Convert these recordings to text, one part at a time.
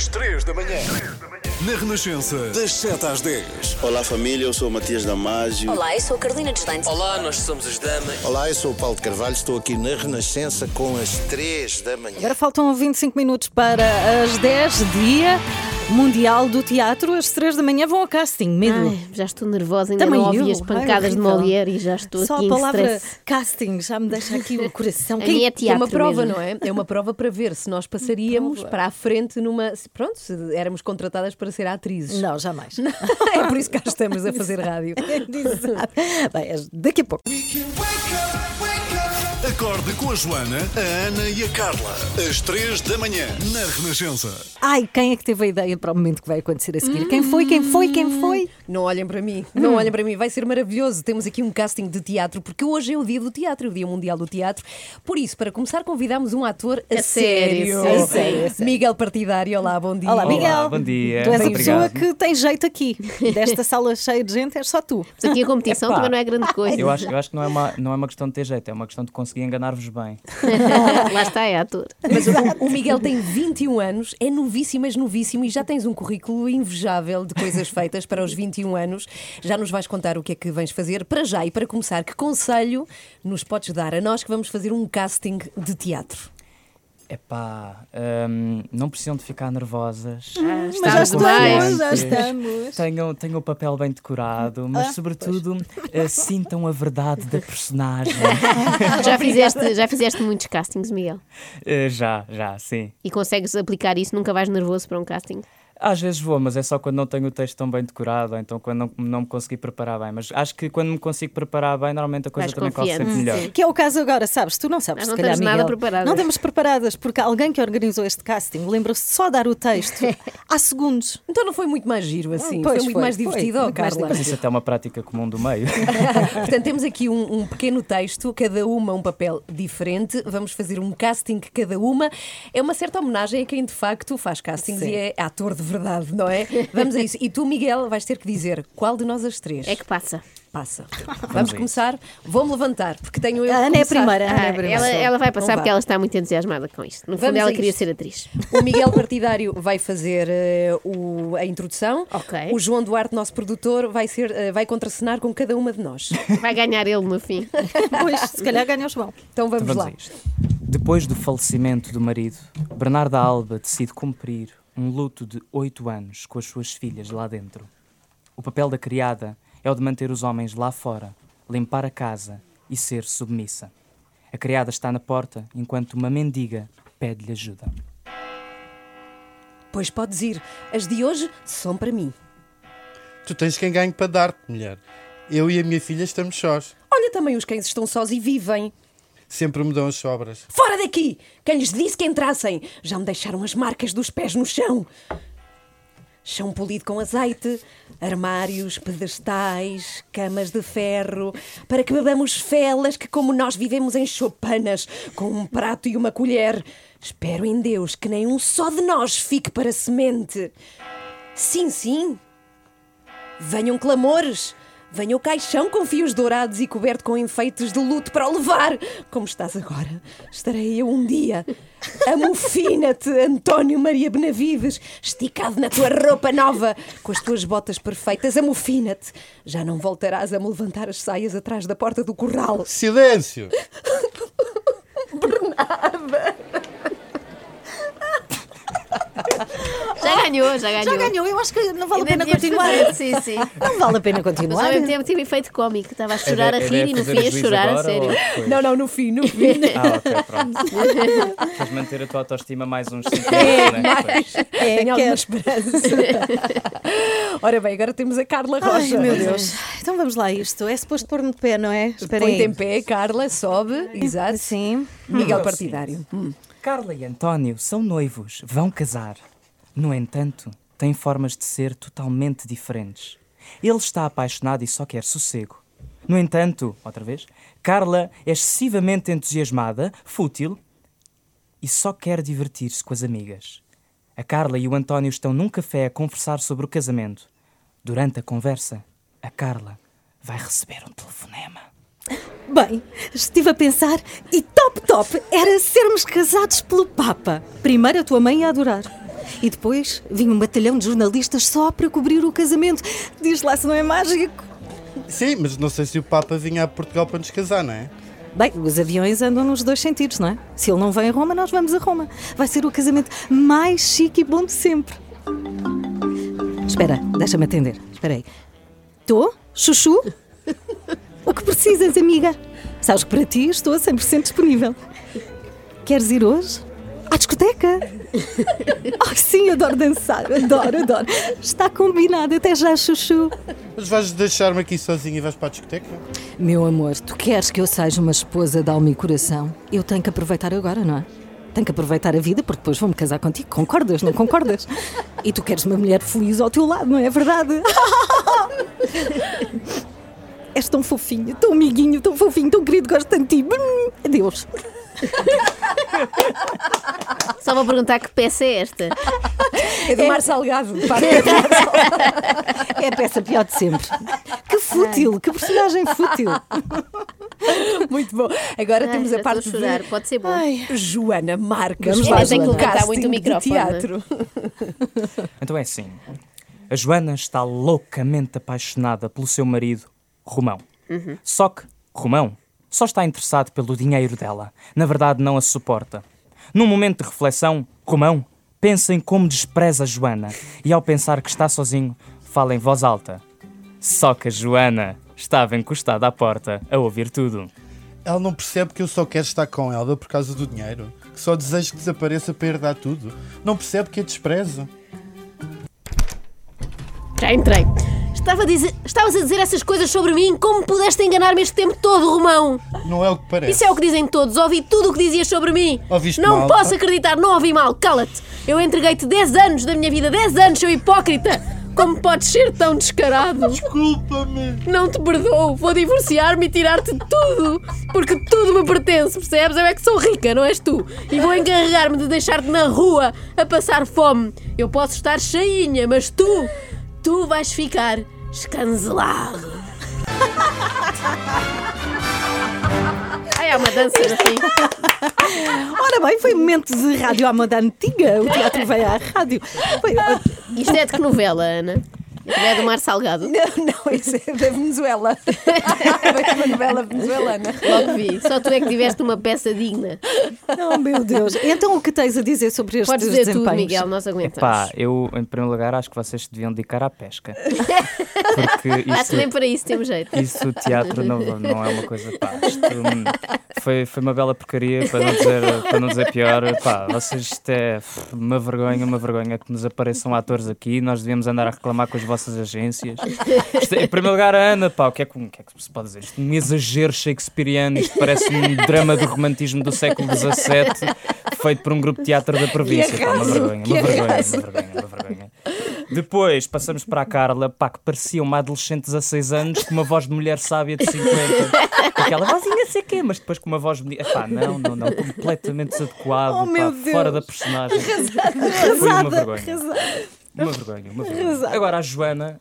às 3 da manhã. Na Renascença, das 7 às 10. Olá família, eu sou o Matias Damasio. Olá, eu sou a Carolina Deslandes. Olá, nós somos as Damas. Olá, eu sou o Paulo de Carvalho, estou aqui na Renascença com as 3 da manhã. Agora faltam 25 minutos para as 10, dia Mundial do Teatro. Às 3 da manhã vão ao casting. Medo. Ai, já estou nervosa, ainda Também não ouvi eu. as pancadas de Ai, horrível. Molière e já estou Só aqui a em palavra stress. casting já me deixa aqui o coração. A minha é É teatro uma prova, mesmo. não é? É uma prova para ver se nós passaríamos para a frente numa. Pronto, se éramos contratadas para ser atrizes. Não, jamais. É por isso que cá estamos a fazer rádio. Exato. Bem, daqui a pouco. Acorde com a Joana, a Ana e a Carla. Às 3 da manhã, na Renascença. Ai, quem é que teve a ideia para o momento que vai acontecer a seguir? Quem foi? Quem foi? Quem foi? Não olhem para mim, não olhem para mim, vai ser maravilhoso. Temos aqui um casting de teatro, porque hoje é o dia do teatro, o Dia Mundial do Teatro. Por isso, para começar, convidámos um ator a sério. sério, sério. Miguel Partidário, olá, bom dia. Olá, Miguel. Olá, bom dia. Tu és a Obrigado. pessoa que tem jeito aqui. Desta sala cheia de gente, és só tu. Mas aqui a competição Epá. também não é grande coisa. Eu acho que não é uma questão de ter jeito, é uma questão de conseguir enganar-vos bem. Lá está, é ator. Mas o Miguel tem 21 anos, é novíssimo, mas novíssimo, e já tens um currículo invejável de coisas feitas para os 21 anos. Já nos vais contar o que é que vens fazer. Para já e para começar, que conselho nos podes dar a nós que vamos fazer um casting de teatro? Epá, não precisam de ficar nervosas. Mas Estamos já estamos, demais. já estamos. Tenham o papel bem decorado, mas sobretudo sintam a verdade da personagem. Já fizeste muitos castings, Miguel? Já, sim. E consegues aplicar isso? Nunca vais nervoso para um casting? Às vezes vou, mas é só quando não tenho o texto tão bem decorado, ou então quando não me consegui preparar bem. Mas acho que quando me consigo preparar bem, normalmente a coisa Vais também corre confiante. sempre melhor. Sim. Que é o caso agora, sabes? Tu não sabes, Nós se não calhar, temos nada Miguel. preparadas. Não temos preparadas, porque alguém que organizou este casting lembra-se só dar o texto há segundos. Então não foi muito mais giro assim, Pois foi muito foi, mais foi. divertido, ó, Muito mais Carla. Mas isso até é uma prática comum do meio. Portanto, temos aqui um pequeno texto, cada uma um papel diferente. Vamos fazer um casting cada uma. É uma certa homenagem a quem de facto faz castings Sim. e é ator de verdade, não é? Vamos a isso. E tu, Miguel, vais ter que dizer qual de nós as três É que passa. passa. Vamos começar. Vou-me levantar, porque tenho eu A que Ana é a começar. primeira. A Ana é a primeira. Ela vai passar Não porque vá. ela está muito entusiasmada com isto. No fundo, Vamos ela a queria isto. ser atriz. O Miguel Partidário vai fazer a introdução. Ok. O João Duarte, nosso produtor, vai contracenar com cada uma de nós. Vai ganhar ele no fim. Pois, se calhar ganha o João. Então vamos, Vamos lá. a isto. Depois do falecimento do marido, Bernarda Alba decide cumprir um luto de 8 anos com as suas filhas lá dentro. O papel da criada é o de manter os homens lá fora, limpar a casa e ser submissa. A criada está na porta enquanto uma mendiga pede-lhe ajuda. Pois podes ir. As de hoje são para mim. Tu tens quem ganhe para dar-te, mulher. Eu e a minha filha estamos sós. Olha, também os cães estão sós e vivem. Sempre me dão as sobras. Fora daqui! Quem lhes disse que entrassem? Já me deixaram as marcas dos pés no chão. Chão polido com azeite, armários, pedestais, camas de ferro, para que bebamos felas que, como nós vivemos em choupanas, com um prato e uma colher. Espero em Deus que nem um só de nós fique para semente. Sim, sim. Venham clamores. Venha o caixão com fios dourados e coberto com enfeites de luto para o levar. Como estás agora, estarei eu um dia. Amofina-te, António Maria Benavides, esticado na tua roupa nova, com as tuas botas perfeitas, amofina-te. Já não voltarás a me levantar as saias atrás da porta do corral. Silêncio! Já ganhou. Já ganhou, eu acho que não vale a pena Ainda devíamos continuar. fazer, Sim, sim. Não vale a pena Mas ao continuar. mesmo tempo tive efeito cómico. Estava a chorar, a rir e no fim a chorar, a sério. Não, no fim. Ah, ok, pronto. Queres manter a tua autoestima mais uns 5 anos, não é? Pois. Tenho alguma quero. esperança. Ora bem, agora temos a Carla Rocha. Ai, meu Deus. Então vamos lá a isto. É suposto pôr-me de pé, não é? Espera Põe-te aí. em pé, Carla, sobe. Exato. Sim. Miguel Partidário. Carla e António são noivos, vão casar. No entanto, têm formas de ser totalmente diferentes. Ele está apaixonado e só quer sossego. No entanto, outra vez, Carla é excessivamente entusiasmada, fútil e só quer divertir-se com as amigas. A Carla e o António estão num café a conversar sobre o casamento. Durante a conversa, a Carla vai receber um telefonema. Bem, estive a pensar e top era sermos casados pelo Papa. Primeiro a tua mãe a adorar. E depois vinha um batalhão de jornalistas só para cobrir o casamento. Diz lá se não é mágico. Sim, mas não sei se o Papa vinha a Portugal para nos casar, não é? Bem, os aviões andam nos dois sentidos, não é? Se ele não vem a Roma, nós vamos a Roma. Vai ser o casamento mais chique e bom de sempre. Espera, deixa-me atender. Espera aí. Tô? Chuchu? O que precisas, amiga? Sabes que para ti estou 100% disponível. Queres ir hoje? À discoteca? Ai, sim, adoro dançar. Adoro. Está combinado. Até já, Chuchu. Mas vais deixar-me aqui sozinho e vais para a discoteca? Meu amor, tu queres que eu seja uma esposa de alma e coração? Eu tenho que aproveitar agora, não é? Tenho que aproveitar a vida porque depois vou-me casar contigo. Concordas, não concordas? E tu queres uma mulher feliz ao teu lado, não é verdade? És tão fofinho, tão amiguinho, tão fofinho, tão querido, gosto tanto de ti. Adeus. Só vou perguntar que peça é esta. É do Mar Salgado. É a peça pior de sempre. Que fútil, que personagem fútil. Muito bom. Agora temos Já a parte estou a chorar, pode ser bom. Joana Marques. Vamos lá, Faz Joana. um Tem que levantar muito casting o de microfone, teatro. Então é assim. A Joana está loucamente apaixonada pelo seu marido, Romão. Só que Romão só está interessado pelo dinheiro dela. Na verdade, não a suporta. Num momento de reflexão, Romão pensa em como despreza a Joana e, ao pensar que está sozinho, fala em voz alta. Só que a Joana estava encostada à porta a ouvir tudo. Ela não percebe que eu só quero estar com ela por causa do dinheiro. Que só desejo que desapareça para herdar tudo. Não percebe que a despreza. Já entrei. Estavas a dizer essas coisas sobre mim? Como pudeste enganar-me este tempo todo, Romão? Não é o que parece. Isso é o que dizem todos. Ouvi tudo o que dizias sobre mim. Ouviste Não mal, posso pá. acreditar, não ouvi mal. Cala-te. Eu entreguei-te 10 anos da minha vida. 10 anos, seu hipócrita. Como podes ser tão descarado? Desculpa-me. Não te perdoo. Vou divorciar-me e tirar-te tudo. Porque tudo me pertence, percebes? Eu é que sou rica, não és tu. E vou encarregar-me de deixar-te na rua a passar fome. Eu posso estar cheinha, mas tu vais ficar escancelado. Ai, é uma dança assim. Ora bem, foi um momento de rádio à moda antiga. O teatro veio à rádio. Isto é de que novela, Ana? É do Mar Salgado. Não, isso é da Venezuela. É uma novela venezuelana. Logo vi. Só tu é que tiveste uma peça digna. Oh, meu Deus. Então o que tens a dizer sobre estes Podes dizer desempenhos? tudo, Miguel, nós aguentamos. Pá, eu, em primeiro lugar, acho que vocês se deviam dedicar à pesca. Porque Acho que nem para isso temos jeito. isso o teatro não é uma coisa, pá, isto foi uma bela porcaria, para não dizer pior, pá, vocês, isto é uma vergonha que nos apareçam atores aqui, nós devíamos andar a reclamar com as vossas agências. Isto, em primeiro lugar, a Ana, pá, o que é que se pode dizer? Isto é um exagero shakespeariano, isto parece um drama do romantismo do século XVII, feito por um grupo de teatro da província, pá, uma vergonha. Depois passamos para a Carla, pá, que parecia uma adolescente de 16 anos com uma voz de mulher sábia de 50. Com aquela vozinha sei quê, mas depois com uma voz bonita. Pá, não, completamente desadequado, Oh, meu pá, Deus. fora da personagem. Foi uma vergonha. Arrasada. Uma vergonha. Agora a Joana,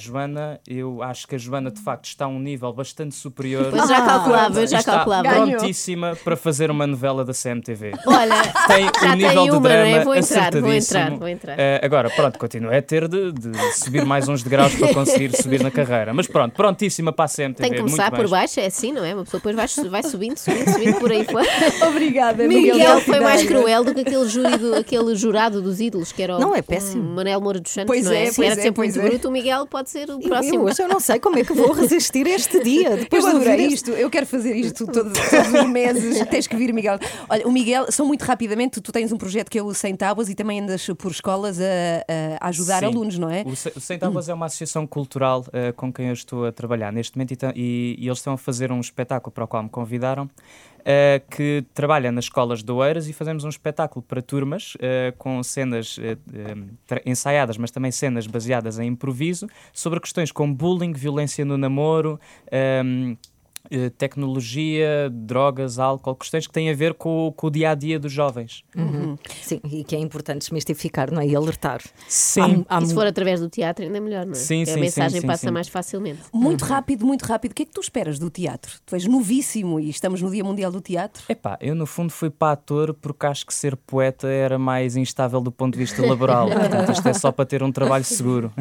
eu acho que a Joana de facto está a um nível bastante superior. Pois já calculava, Está Ganhou. prontíssima para fazer uma novela da CMTV. Olha, Tem já um nível tem de uma, drama não é? Vou acertadíssimo. entrar. Agora, pronto, continua a ter de subir mais uns degraus para conseguir subir na carreira. Mas pronto, prontíssima para a CMTV. Tem que começar muito por bem. baixo, é assim, não é? Uma pessoa depois vai subindo por aí fora. Obrigada, Miguel foi mais cruel do que aquele jurado dos ídolos, que era o Não, é péssimo. Manel Moura dos Santos, Pois não é? é, Se pois era é, sempre pois muito é. bruto, o Miguel pode ser o Eu próximo. hoje eu não sei como é que vou resistir a este dia. Depois Eu de ouvir adorei este- isto, eu quero fazer isto todos os meses. Tens que vir, Miguel. Olha, o Miguel, só muito rapidamente, tu tens um projeto que é o 100 Tábuas e também andas por escolas a ajudar Sim. alunos, não é? O Sem Tábuas é uma associação cultural com quem eu estou a trabalhar neste momento e eles estão a fazer um espetáculo para o qual me convidaram, que trabalha nas escolas de Oeiras, e fazemos um espetáculo para turmas com cenas ensaiadas, mas também cenas baseadas em improviso, sobre questões como bullying, violência no namoro, Tecnologia, drogas, álcool, questões que têm a ver com o dia-a-dia dos jovens. Sim, e que é importante desmistificar, não é? E alertar. Sim. Há E se for através do teatro, ainda é melhor, não é? Sim, Porque sim, a mensagem sim, passa sim. mais facilmente. Muito rápido, muito rápido. O que é que tu esperas do teatro? Tu és novíssimo e estamos no Dia Mundial do Teatro. Epá, eu no fundo fui para ator porque acho que ser poeta era mais instável do ponto de vista laboral. Portanto, isto é só para ter um trabalho seguro.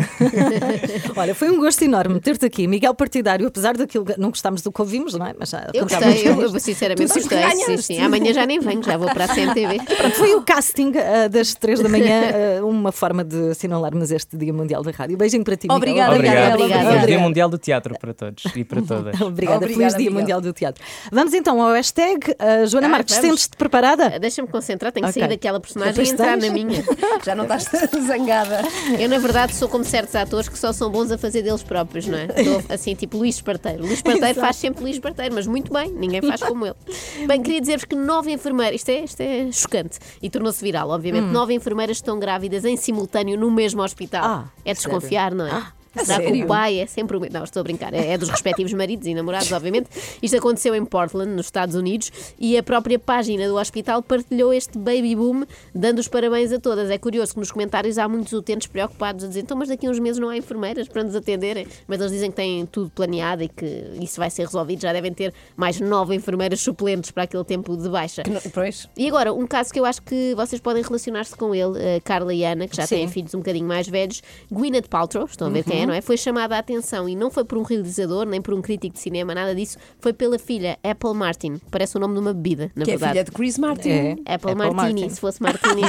Olha, foi um gosto enorme ter-te aqui, Miguel Partidário, apesar daquilo que não gostámos do que ouvimos, não é? Mas já Eu contámos gostei, com eu isto. sinceramente Tu gostei. ganhaste. Sim. Amanhã já nem venho, já vou para a CMTV. Pronto, foi o casting das 3 da manhã, uma forma de assinalarmos este Dia Mundial da Rádio. Beijinho para ti, Miguel. Obrigada, Obrigada. Gabriela. Feliz Dia Mundial do Teatro para todos e para todas. Obrigada, feliz Obrigada, Dia Miguel. Mundial do Teatro. Vamos então ao hashtag. Joana Marques, vamos. sentes-te preparada? Deixa-me concentrar, tenho que Ok. sair daquela personagem Pois e entrar tens. na minha. Já não estás zangada. Eu, na verdade, sou como certos atores que só são bons a fazer deles próprios, não é? Estou assim, tipo Luís Esparteiro. Luís Esparteiro faz sempre Luís Esparteiro, mas muito bem, ninguém faz como ele. Bem, queria dizer-vos que 9 enfermeiras, isto é chocante e tornou-se viral, obviamente. 9 enfermeiras estão grávidas em simultâneo no mesmo hospital. É desconfiar, não é? Será que sério? o pai é sempre o mesmo? Não, estou a brincar. É dos respectivos maridos e namorados, obviamente. Isto aconteceu em Portland, nos Estados Unidos, e a própria página do hospital partilhou este baby boom, dando os parabéns a todas. É curioso que nos comentários há muitos utentes preocupados a dizer: então, mas daqui a uns meses não há enfermeiras para nos atenderem. Mas eles dizem que têm tudo planeado e que isso vai ser resolvido. Já devem ter mais 9 enfermeiras suplentes para aquele tempo de baixa. Pois. E agora, um caso que eu acho que vocês podem relacionar-se com ele, a Carla e Ana, que já Sim. têm filhos um bocadinho mais velhos. Gwyneth Paltrow, estão a ver quem é, não é? Foi chamada a atenção e não foi por um realizador, nem por um crítico de cinema, nada disso. Foi pela filha, Apple Martin. Parece o nome de uma bebida, na Que é verdade. filha de Chris Martin. É. Apple Apple Martini, Martin. se fosse Martini.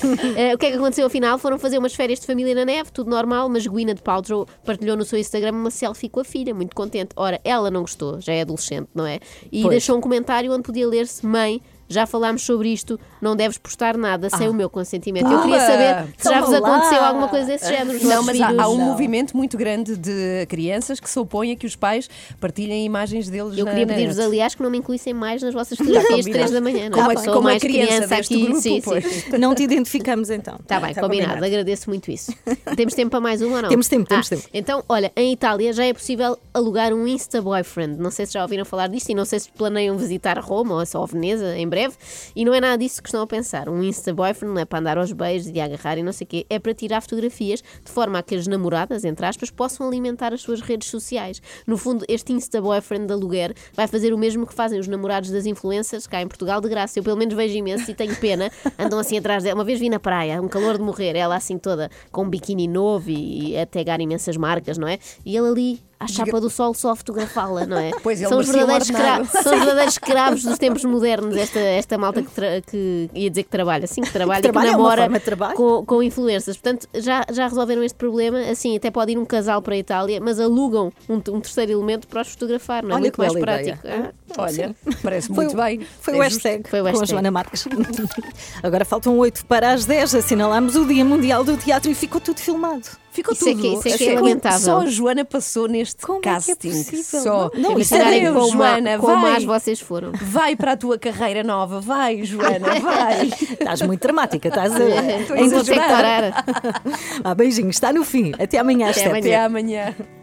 O que é que aconteceu afinal? Foram fazer umas férias de família na neve, tudo normal, mas Gwyneth Paltrow partilhou no seu Instagram uma selfie com a filha, muito contente. Ora, ela não gostou, já é adolescente, não é? E Pois. deixou um comentário onde podia ler-se: mãe, já falámos sobre isto, não deves postar nada sem o meu consentimento. Eu queria saber se já vos Toma lá. aconteceu alguma coisa desse género. nos Não, vossos mas há um filhos. movimento muito grande de crianças que se opõem a que os pais partilhem imagens deles Eu na queria na pedir-vos, net. aliás, que não me incluíssem mais nas vossas fotografias de 3 da manhã. Não é? Como a- Sou como a mais criança deste aqui. grupo, Sim, pois. sim. Não te identificamos então. Está bem, Tá combinado. combinado. Agradeço muito isso. Temos tempo para mais uma ou não? Temos tempo, temos tempo. Então, olha, em Itália já é possível alugar um Insta Boyfriend. Não sei se já ouviram falar disto e não sei se planeiam visitar Roma ou só Veneza em breve. E não é nada disso que estão a pensar. Um Insta Boyfriend não é para andar aos beijos e agarrar e não sei o quê. É para tirar fotografias de forma a que as namoradas, entre aspas, possam alimentar as suas redes sociais. No fundo, este Insta Boyfriend de aluguer vai fazer o mesmo que fazem os namorados das influencers cá em Portugal de graça. Eu pelo menos vejo imenso e tenho pena. Andam assim atrás dela. Uma vez vi na praia, um calor de morrer, ela assim toda com um biquíni novo e a tagar imensas marcas, não é? E ele ali à chapa do sol só a fotografá-la, não é? Pois, ele são, os merecia um verdadeiros ordenado. são os verdadeiros escravos dos tempos modernos, esta malta que ia dizer que trabalha, sim, que trabalha, Que e que trabalha, é uma namora forma de trabalho. com influências. Portanto, já resolveram este problema. Assim, até pode ir um casal para a Itália, mas alugam um terceiro elemento para os fotografar, não é? Olha Muito que mais bela prático. ideia. Olha, parece Foi, muito bem. foi É o justo. hashtag Foi o com a hashtag. Joana Marques. Agora faltam 8 para as 10. Assinalamos o Dia Mundial do Teatro e ficou tudo filmado. Ficou Isso é tudo. que- isso é que é Ficou- lamentável. Só a Joana passou neste Como é que é casting. possível? Só. Não, Para isso é ensinarem Adeus, como Joana, como vai. mais vocês foram. Vai para a tua carreira nova. Vai, Joana, vai. Estás muito dramática, estás Estou a a Vou ter que exagerar. parar. Beijinhos, está no fim. Até amanhã às Até 7. amanhã. Até amanhã.